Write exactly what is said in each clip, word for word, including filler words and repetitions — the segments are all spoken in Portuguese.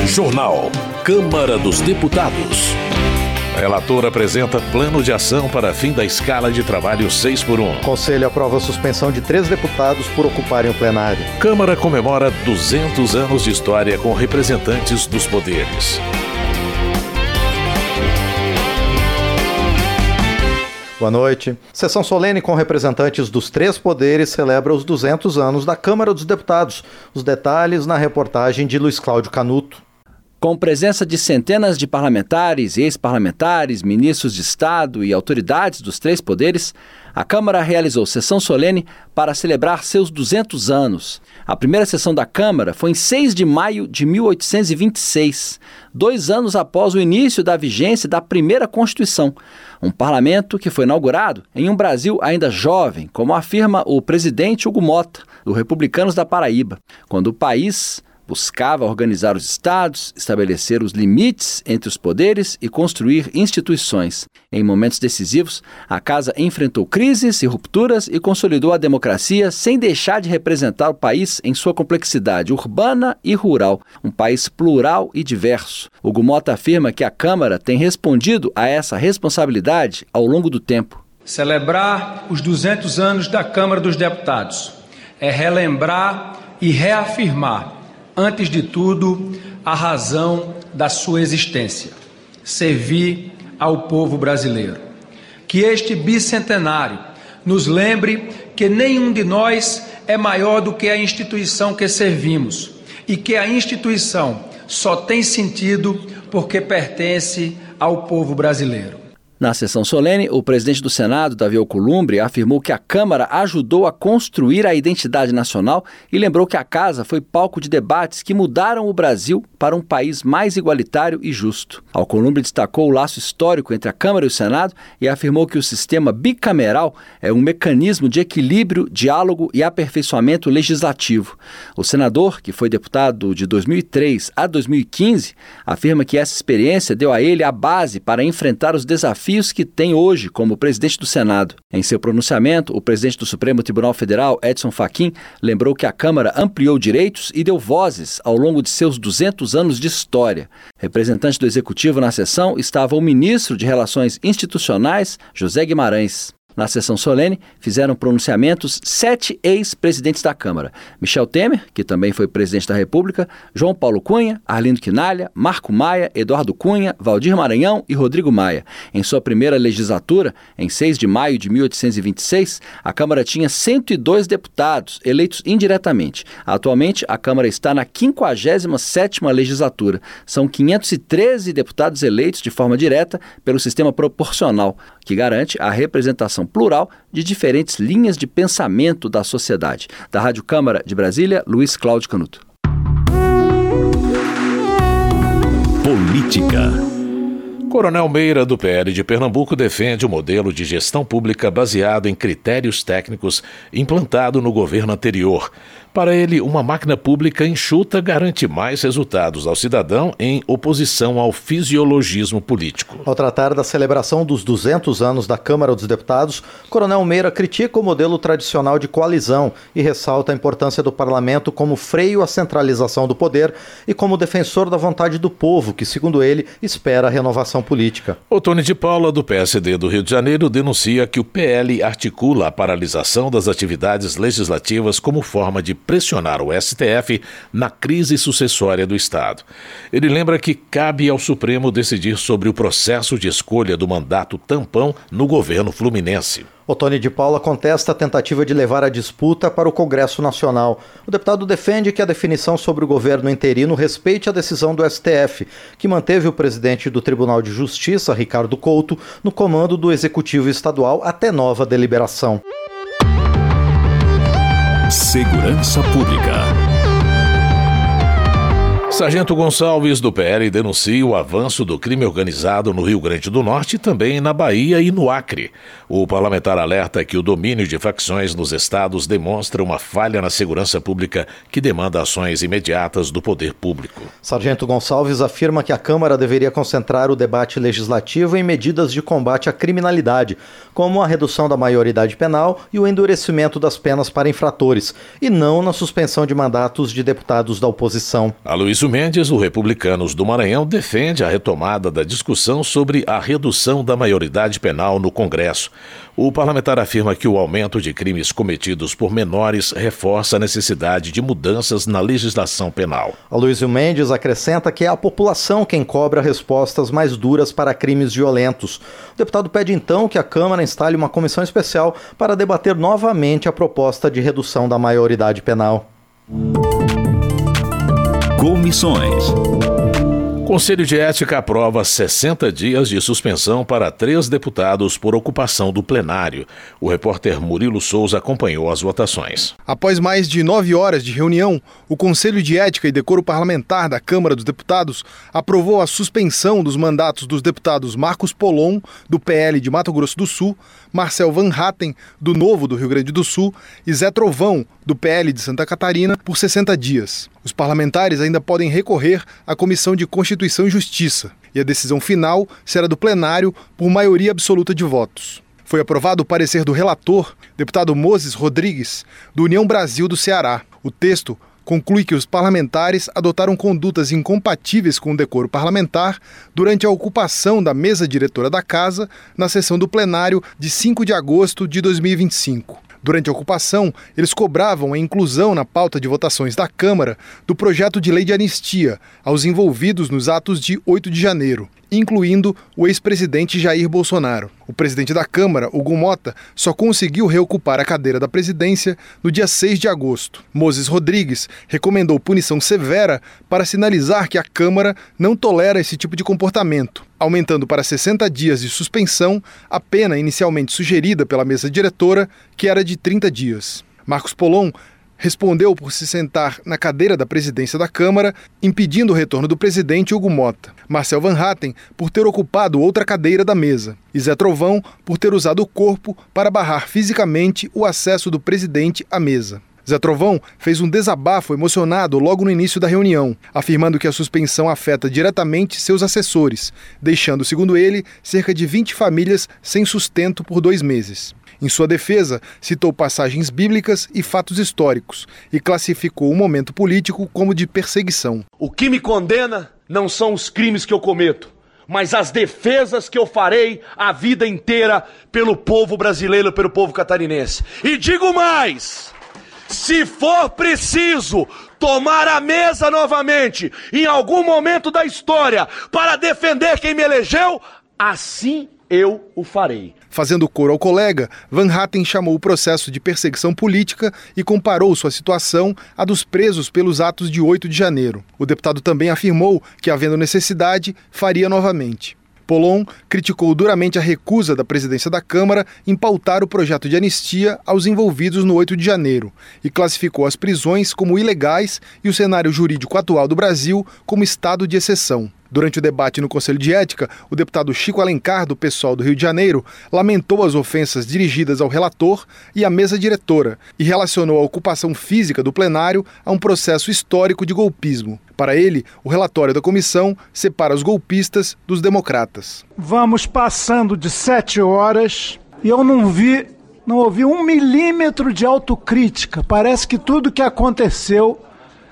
Jornal. Câmara dos Deputados. Relator apresenta plano de ação para fim da escala de trabalho seis por um. Conselho aprova a suspensão de três deputados por ocuparem o plenário. Câmara comemora duzentos anos de história com representantes dos poderes. Boa noite. Sessão solene com representantes dos três poderes celebra os duzentos anos da Câmara dos Deputados. Os detalhes na reportagem de Luiz Cláudio Canuto. Com presença de centenas de parlamentares, ex-parlamentares, ministros de Estado e autoridades dos três poderes, a Câmara realizou sessão solene para celebrar seus duzentos anos. A primeira sessão da Câmara foi em seis de maio de mil oitocentos e vinte e seis, dois anos após o início da vigência da primeira Constituição, um parlamento que foi inaugurado em um Brasil ainda jovem, como afirma o presidente Hugo Mota, do Republicanos da Paraíba, quando o país buscava organizar os estados, estabelecer os limites entre os poderes e construir instituições. Em momentos decisivos, a Casa enfrentou crises e rupturas e consolidou a democracia sem deixar de representar o país em sua complexidade urbana e rural, um país plural e diverso. Hugo Mota afirma que a Câmara tem respondido a essa responsabilidade ao longo do tempo. Celebrar os duzentos anos da Câmara dos Deputados é relembrar e reafirmar, antes de tudo, a razão da sua existência: servir ao povo brasileiro. Que este bicentenário nos lembre que nenhum de nós é maior do que a instituição que servimos e que a instituição só tem sentido porque pertence ao povo brasileiro. Na sessão solene, o presidente do Senado, Davi Alcolumbre, afirmou que a Câmara ajudou a construir a identidade nacional e lembrou que a Casa foi palco de debates que mudaram o Brasil para um país mais igualitário e justo. Alcolumbre destacou o laço histórico entre a Câmara e o Senado e afirmou que o sistema bicameral é um mecanismo de equilíbrio, diálogo e aperfeiçoamento legislativo. O senador, que foi deputado de dois mil e três a dois mil e quinze, afirma que essa experiência deu a ele a base para enfrentar os desafios que tem hoje como presidente do Senado. Em seu pronunciamento, o presidente do Supremo Tribunal Federal, Edson Fachin, lembrou que a Câmara ampliou direitos e deu vozes ao longo de seus duzentos anos de história. Representante do Executivo na sessão estava o ministro de Relações Institucionais, José Guimarães. Na sessão solene, fizeram pronunciamentos sete ex-presidentes da Câmara: Michel Temer, que também foi presidente da República, João Paulo Cunha, Arlindo Quinalha, Marco Maia, Eduardo Cunha, Valdir Maranhão e Rodrigo Maia. Em sua primeira legislatura, em seis de maio de mil oitocentos e vinte e seis, a Câmara tinha cento e dois deputados, eleitos indiretamente. Atualmente, a Câmara está na quinquagésima sétima legislatura. São quinhentos e treze deputados eleitos de forma direta pelo sistema proporcional, que garante a representação plural de diferentes linhas de pensamento da sociedade. Da Rádio Câmara de Brasília, Luiz Cláudio Canuto. Política. Coronel Meira, do P L de Pernambuco, defende o modelo de gestão pública baseado em critérios técnicos implantado no governo anterior. Para ele, uma máquina pública enxuta garante mais resultados ao cidadão em oposição ao fisiologismo político. Ao tratar da celebração dos duzentos anos da Câmara dos Deputados, Coronel Meira critica o modelo tradicional de coalizão e ressalta a importância do parlamento como freio à centralização do poder e como defensor da vontade do povo, que, segundo ele, espera a renovação política. Otônio de Paula, do P S D do Rio de Janeiro, denuncia que o P L articula a paralisação das atividades legislativas como forma de pressionar o S T F na crise sucessória do Estado. Ele lembra que cabe ao Supremo decidir sobre o processo de escolha do mandato tampão no governo fluminense. Otônio de Paula contesta a tentativa de levar a disputa para o Congresso Nacional. O deputado defende que a definição sobre o governo interino respeite a decisão do S T F, que manteve o presidente do Tribunal de Justiça, Ricardo Couto, no comando do Executivo Estadual até nova deliberação. Segurança Pública. Sargento Gonçalves, do P L, denuncia o avanço do crime organizado no Rio Grande do Norte e também na Bahia e no Acre. O parlamentar alerta que o domínio de facções nos estados demonstra uma falha na segurança pública que demanda ações imediatas do poder público. Sargento Gonçalves afirma que a Câmara deveria concentrar o debate legislativo em medidas de combate à criminalidade, como a redução da maioridade penal e o endurecimento das penas para infratores, e não na suspensão de mandatos de deputados da oposição. Aloysio Aloysio Mendes, o Republicanos do Maranhão, defende a retomada da discussão sobre a redução da maioridade penal no Congresso. O parlamentar afirma que o aumento de crimes cometidos por menores reforça a necessidade de mudanças na legislação penal. Aloysio Mendes acrescenta que é a população quem cobra respostas mais duras para crimes violentos. O deputado pede então que a Câmara instale uma comissão especial para debater novamente a proposta de redução da maioridade penal. Comissões. Conselho de Ética aprova sessenta dias de suspensão para três deputados por ocupação do plenário. O repórter Murilo Souza acompanhou as votações. Após mais de nove horas de reunião, o Conselho de Ética e Decoro Parlamentar da Câmara dos Deputados aprovou a suspensão dos mandatos dos deputados Marcos Polon, do P L de Mato Grosso do Sul, Marcel Van Hatten, do Novo do Rio Grande do Sul, e Zé Trovão, do P L de Santa Catarina, por sessenta dias. Os parlamentares ainda podem recorrer à Comissão de Constituição e Justiça, e a decisão final será do plenário por maioria absoluta de votos. Foi aprovado o parecer do relator, deputado Moses Rodrigues, do União Brasil do Ceará. O texto conclui que os parlamentares adotaram condutas incompatíveis com o decoro parlamentar durante a ocupação da mesa diretora da Casa na sessão do plenário de cinco de agosto de dois mil e vinte e cinco. Durante a ocupação, eles cobravam a inclusão na pauta de votações da Câmara do projeto de lei de anistia aos envolvidos nos atos de oito de janeiro, incluindo o ex-presidente Jair Bolsonaro. O presidente da Câmara, Hugo Mota, só conseguiu reocupar a cadeira da presidência no dia seis de agosto. Moses Rodrigues recomendou punição severa para sinalizar que a Câmara não tolera esse tipo de comportamento, aumentando para sessenta dias de suspensão a pena inicialmente sugerida pela mesa diretora, que era de trinta dias. Marcos Polon respondeu por se sentar na cadeira da presidência da Câmara, impedindo o retorno do presidente Hugo Mota. Marcel Van Hatten por ter ocupado outra cadeira da mesa. E Zé Trovão por ter usado o corpo para barrar fisicamente o acesso do presidente à mesa. Zé Trovão fez um desabafo emocionado logo no início da reunião, afirmando que a suspensão afeta diretamente seus assessores, deixando, segundo ele, cerca de vinte famílias sem sustento por dois meses. Em sua defesa, citou passagens bíblicas e fatos históricos e classificou o momento político como de perseguição. O que me condena não são os crimes que eu cometo, mas as defesas que eu farei a vida inteira pelo povo brasileiro, pelo povo catarinense. E digo mais, se for preciso tomar a mesa novamente em algum momento da história para defender quem me elegeu, assim eu o farei. Fazendo coro ao colega, Van Hatten chamou o processo de perseguição política e comparou sua situação à dos presos pelos atos de oito de janeiro. O deputado também afirmou que, havendo necessidade, faria novamente. Polon criticou duramente a recusa da presidência da Câmara em pautar o projeto de anistia aos envolvidos no oito de janeiro e classificou as prisões como ilegais e o cenário jurídico atual do Brasil como estado de exceção. Durante o debate no Conselho de Ética, o deputado Chico Alencar, do PSOL do Rio de Janeiro, lamentou as ofensas dirigidas ao relator e à mesa diretora e relacionou a ocupação física do plenário a um processo histórico de golpismo. Para ele, o relatório da comissão separa os golpistas dos democratas. Vamos passando de sete horas e eu não vi, não ouvi um milímetro de autocrítica. Parece que tudo que aconteceu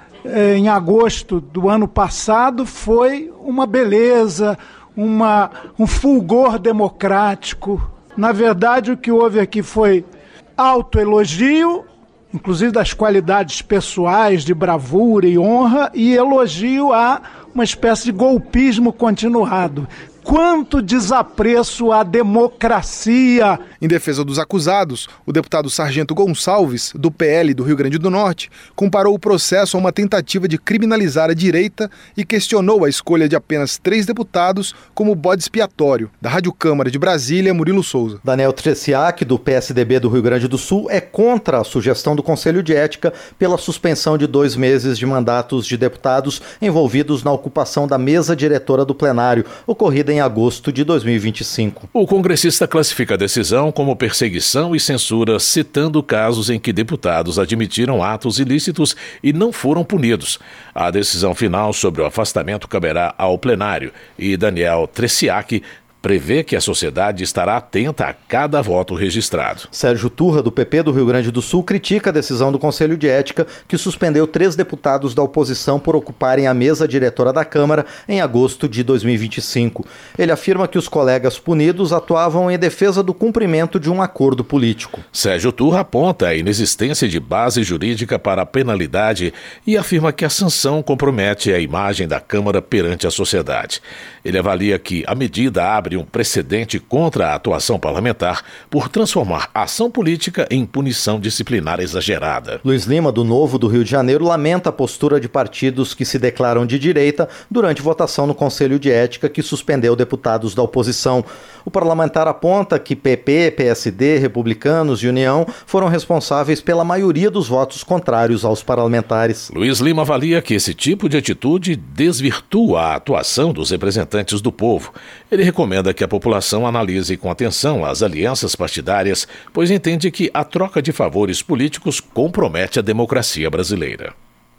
em agosto do ano passado foi uma beleza, uma, um fulgor democrático. Na verdade, o que houve aqui foi autoelogio, inclusive das qualidades pessoais de bravura e honra, e elogio a uma espécie de golpismo continuado. Quanto desapreço à democracia! Em defesa dos acusados, o deputado Sargento Gonçalves, do P L do Rio Grande do Norte, comparou o processo a uma tentativa de criminalizar a direita e questionou a escolha de apenas três deputados como bode expiatório. Da Rádio Câmara de Brasília, Murilo Souza. Daniel Treciak, do P S D B do Rio Grande do Sul, é contra a sugestão do Conselho de Ética pela suspensão de dois meses de mandatos de deputados envolvidos na ocupação da mesa diretora do plenário, ocorrida em em agosto de dois mil e vinte e cinco. O congressista classifica a decisão como perseguição e censura, citando casos em que deputados admitiram atos ilícitos e não foram punidos. A decisão final sobre o afastamento caberá ao plenário e Daniel Treciak prevê que a sociedade estará atenta a cada voto registrado. Sérgio Turra, do P P do Rio Grande do Sul, critica a decisão do Conselho de Ética, que suspendeu três deputados da oposição por ocuparem a mesa diretora da Câmara em agosto de dois mil e vinte e cinco. Ele afirma que os colegas punidos atuavam em defesa do cumprimento de um acordo político. Sérgio Turra aponta a inexistência de base jurídica para a penalidade e afirma que a sanção compromete a imagem da Câmara perante a sociedade. Ele avalia que a medida abre um precedente contra a atuação parlamentar por transformar a ação política em punição disciplinar exagerada. Luiz Lima, do Novo do Rio de Janeiro, lamenta a postura de partidos que se declaram de direita durante votação no Conselho de Ética que suspendeu deputados da oposição. O parlamentar aponta que P P, P S D, Republicanos e União foram responsáveis pela maioria dos votos contrários aos parlamentares. Luiz Lima avalia que esse tipo de atitude desvirtua a atuação dos representantes do povo. Ele recomenda que a população analise com atenção as alianças partidárias, pois entende que a troca de favores políticos compromete a democracia brasileira.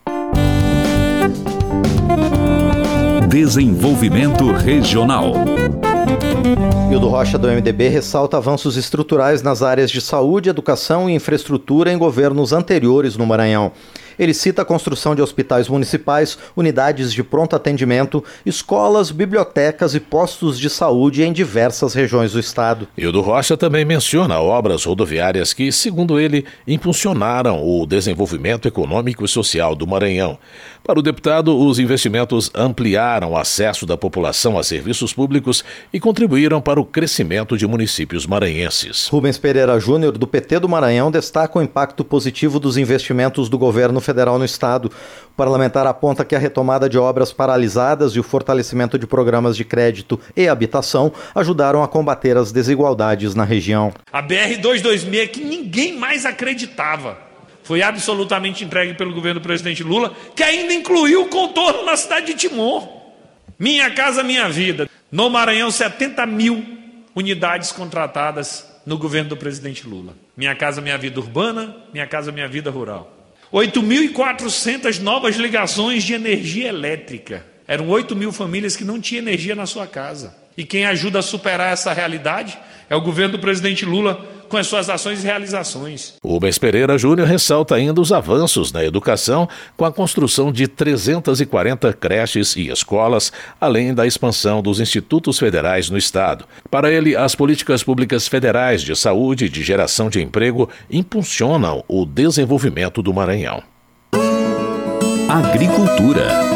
Desenvolvimento Regional. Hildo Rocha, do M D B, ressalta avanços estruturais nas áreas de saúde, educação e infraestrutura em governos anteriores no Maranhão. Ele cita a construção de hospitais municipais, unidades de pronto atendimento, escolas, bibliotecas e postos de saúde em diversas regiões do estado. Hildo Rocha também menciona obras rodoviárias que, segundo ele, impulsionaram o desenvolvimento econômico e social do Maranhão. Para o deputado, os investimentos ampliaram o acesso da população a serviços públicos e contribuíram para o crescimento de municípios maranhenses. Rubens Pereira Júnior, do P T do Maranhão, destaca o impacto positivo dos investimentos do governo federal no estado. O parlamentar aponta que a retomada de obras paralisadas e o fortalecimento de programas de crédito e habitação ajudaram a combater as desigualdades na região. A B R duzentos e vinte e seis, que ninguém mais acreditava, foi absolutamente entregue pelo governo do presidente Lula, que ainda incluiu o contorno na cidade de Timor. Minha Casa Minha Vida. No Maranhão, setenta mil unidades contratadas no governo do presidente Lula. Minha Casa Minha Vida urbana, Minha Casa Minha Vida rural. oito mil e quatrocentas novas ligações de energia elétrica. Eram oito mil famílias que não tinham energia na sua casa. E quem ajuda a superar essa realidade é o governo do presidente Lula, com as suas ações e realizações. Rubens Pereira Júnior ressalta ainda os avanços na educação, com a construção de trezentas e quarenta creches e escolas, além da expansão dos institutos federais no estado. Para ele, as políticas públicas federais de saúde e de geração de emprego impulsionam o desenvolvimento do Maranhão. Agricultura.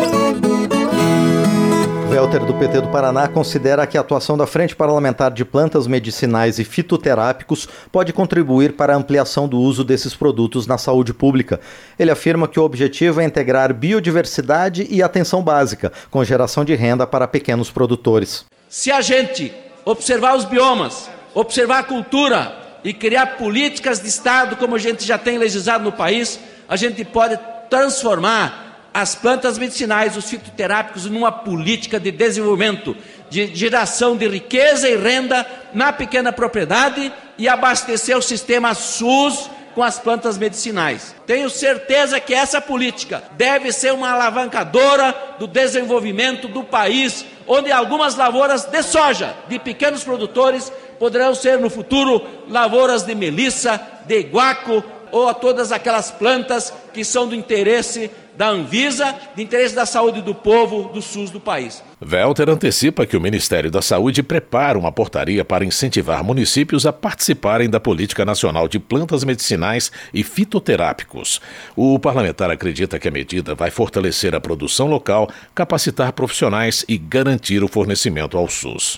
Welter, do P T do Paraná, considera que a atuação da Frente Parlamentar de Plantas Medicinais e Fitoterápicos pode contribuir para a ampliação do uso desses produtos na saúde pública. Ele afirma que o objetivo é integrar biodiversidade e atenção básica, com geração de renda para pequenos produtores. Se a gente observar os biomas, observar a cultura e criar políticas de Estado, como a gente já tem legislado no país, a gente pode transformar as plantas medicinais, os fitoterápicos, numa política de desenvolvimento, de geração de riqueza e renda na pequena propriedade e abastecer o sistema SUS com as plantas medicinais. Tenho certeza que essa política deve ser uma alavancadora do desenvolvimento do país, onde algumas lavouras de soja de pequenos produtores poderão ser no futuro lavouras de melissa, de guaco ou a todas aquelas plantas que são do interesse da Anvisa, de interesse da saúde do povo do SUS do país. Welter antecipa que o Ministério da Saúde prepara uma portaria para incentivar municípios a participarem da Política Nacional de Plantas Medicinais e Fitoterápicos. O parlamentar acredita que a medida vai fortalecer a produção local, capacitar profissionais e garantir o fornecimento ao SUS.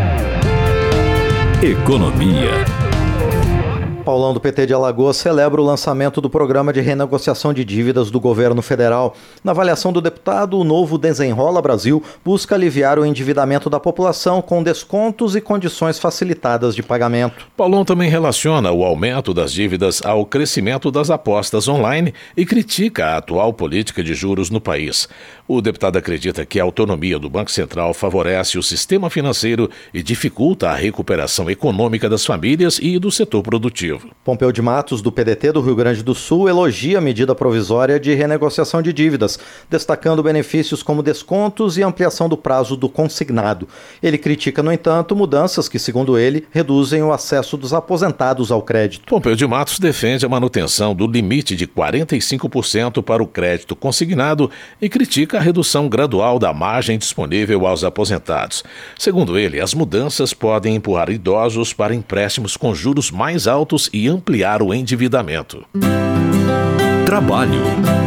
Economia. Paulão, do P T de Alagoas, celebra o lançamento do programa de renegociação de dívidas do governo federal. Na avaliação do deputado, o novo Desenrola Brasil busca aliviar o endividamento da população com descontos e condições facilitadas de pagamento. Paulão também relaciona o aumento das dívidas ao crescimento das apostas online e critica a atual política de juros no país. O deputado acredita que a autonomia do Banco Central favorece o sistema financeiro e dificulta a recuperação econômica das famílias e do setor produtivo. Legislativo. Pompeu de Matos, do P D T do Rio Grande do Sul, elogia a medida provisória de renegociação de dívidas, destacando benefícios como descontos e ampliação do prazo do consignado. Ele critica, no entanto, mudanças que, segundo ele, reduzem o acesso dos aposentados ao crédito. Pompeu de Matos defende a manutenção do limite de quarenta e cinco por cento para o crédito consignado e critica a redução gradual da margem disponível aos aposentados. Segundo ele, as mudanças podem empurrar idosos para empréstimos com juros mais altos e ampliar o endividamento. Trabalho.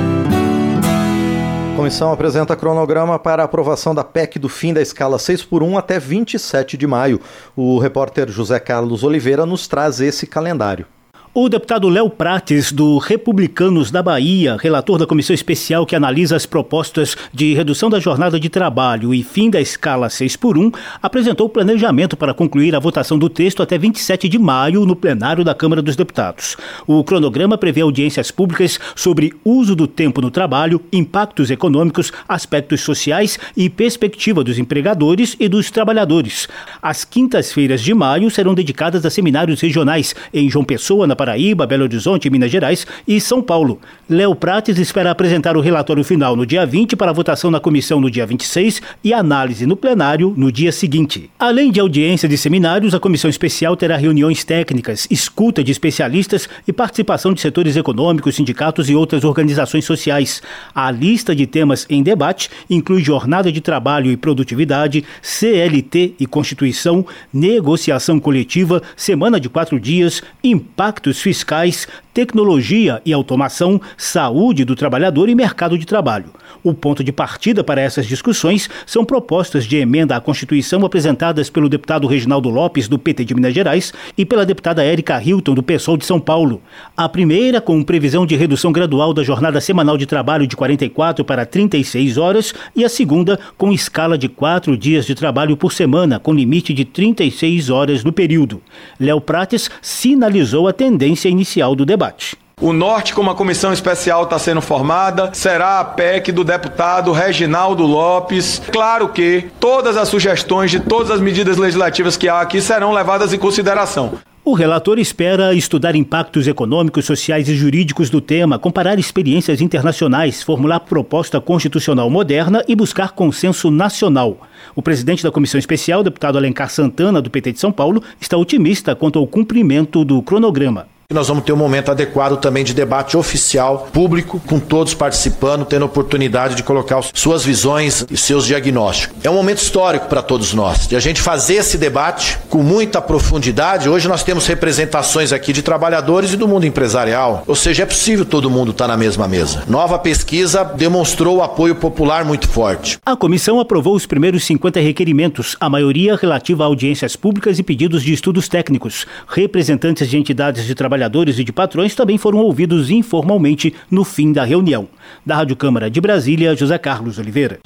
A comissão apresenta cronograma para a aprovação da P E C do fim da escala seis por um até vinte e sete de maio. O repórter José Carlos Oliveira nos traz esse calendário. O deputado Léo Prates, do Republicanos da Bahia, relator da comissão especial que analisa as propostas de redução da jornada de trabalho e fim da escala seis por um, apresentou o planejamento para concluir a votação do texto até vinte e sete de maio no plenário da Câmara dos Deputados. O cronograma prevê audiências públicas sobre uso do tempo no trabalho, impactos econômicos, aspectos sociais e perspectiva dos empregadores e dos trabalhadores. As quintas-feiras de maio serão dedicadas a seminários regionais em João Pessoa, na Paraíba, Belo Horizonte, Minas Gerais e São Paulo. Léo Prates espera apresentar o relatório final no dia vinte para votação na comissão no dia vinte e seis e análise no plenário no dia seguinte. Além de audiência de seminários, a comissão especial terá reuniões técnicas, escuta de especialistas e participação de setores econômicos, sindicatos e outras organizações sociais. A lista de temas em debate inclui jornada de trabalho e produtividade, C L T e Constituição, negociação coletiva, semana de quatro dias, impacto fiscais, tecnologia e automação, saúde do trabalhador e mercado de trabalho. O ponto de partida para essas discussões são propostas de emenda à Constituição apresentadas pelo deputado Reginaldo Lopes, do P T de Minas Gerais, e pela deputada Érica Hilton, do PSOL de São Paulo. A primeira, com previsão de redução gradual da jornada semanal de trabalho de quarenta e quatro para trinta e seis horas, e a segunda, com escala de quatro dias de trabalho por semana, com limite de trinta e seis horas no período. Léo Prates sinalizou a tendência inicial do debate. O Norte, como a comissão especial está sendo formada, será a P E C do deputado Reginaldo Lopes. Claro que todas as sugestões de todas as medidas legislativas que há aqui serão levadas em consideração. O relator espera estudar impactos econômicos, sociais e jurídicos do tema, comparar experiências internacionais, formular proposta constitucional moderna e buscar consenso nacional. O presidente da comissão especial, deputado Alencar Santana, do P T de São Paulo, está otimista quanto ao cumprimento do cronograma. Nós vamos ter um momento adequado também de debate oficial, público, com todos participando, tendo a oportunidade de colocar suas visões e seus diagnósticos. É um momento histórico para todos nós, de a gente fazer esse debate com muita profundidade. Hoje nós temos representações aqui de trabalhadores e do mundo empresarial, ou seja, é possível todo mundo estar na mesma mesa. Nova pesquisa demonstrou o apoio popular muito forte. A comissão aprovou os primeiros cinquenta requerimentos, a maioria relativa a audiências públicas e pedidos de estudos técnicos. Representantes de entidades de trabalho trabalhadores e de patrões também foram ouvidos informalmente no fim da reunião. Da Rádio Câmara de Brasília, José Carlos Oliveira.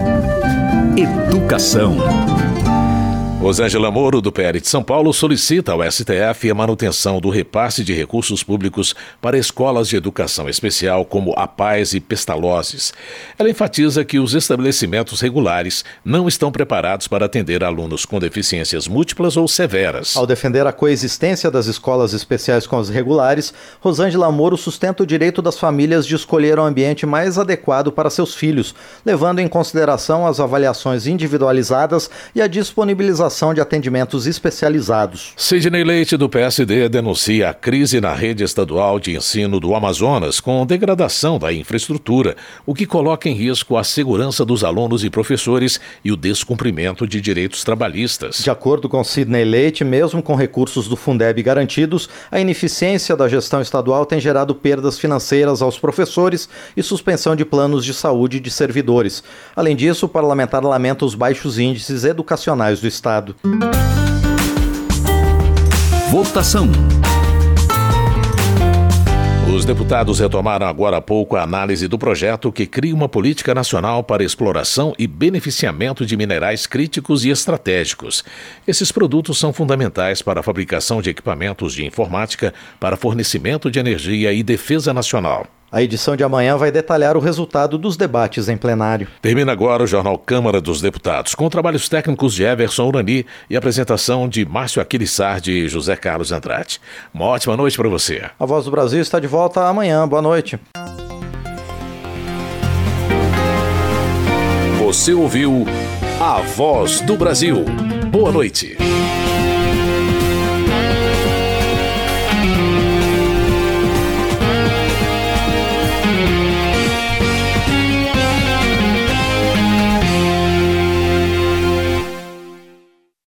Educação. Rosângela Moro, do P L de São Paulo, solicita ao S T F a manutenção do repasse de recursos públicos para escolas de educação especial como a Paz e Pestalozzi. Ela enfatiza que os estabelecimentos regulares não estão preparados para atender alunos com deficiências múltiplas ou severas. Ao defender a coexistência das escolas especiais com as regulares, Rosângela Moro sustenta o direito das famílias de escolher o ambiente mais adequado para seus filhos, levando em consideração as avaliações individualizadas e a disponibilização de atendimentos especializados. Sidney Leite, do P S D, denuncia a crise na rede estadual de ensino do Amazonas com degradação da infraestrutura, o que coloca em risco a segurança dos alunos e professores e o descumprimento de direitos trabalhistas. De acordo com Sidney Leite, mesmo com recursos do Fundeb garantidos, a ineficiência da gestão estadual tem gerado perdas financeiras aos professores e suspensão de planos de saúde de servidores. Além disso, o parlamentar lamenta os baixos índices educacionais do Estado. Votação. Os deputados retomaram agora há pouco a análise do projeto que cria uma política nacional para exploração e beneficiamento de minerais críticos e estratégicos. Esses produtos são fundamentais para a fabricação de equipamentos de informática, para fornecimento de energia e defesa nacional. A edição de amanhã vai detalhar o resultado dos debates em plenário. Termina agora o Jornal Câmara dos Deputados, com trabalhos técnicos de Everson Urani e apresentação de Márcio Aquiles Sardi e José Carlos Andrade. Uma ótima noite para você. A Voz do Brasil está de volta amanhã. Boa noite. Você ouviu A Voz do Brasil. Boa noite.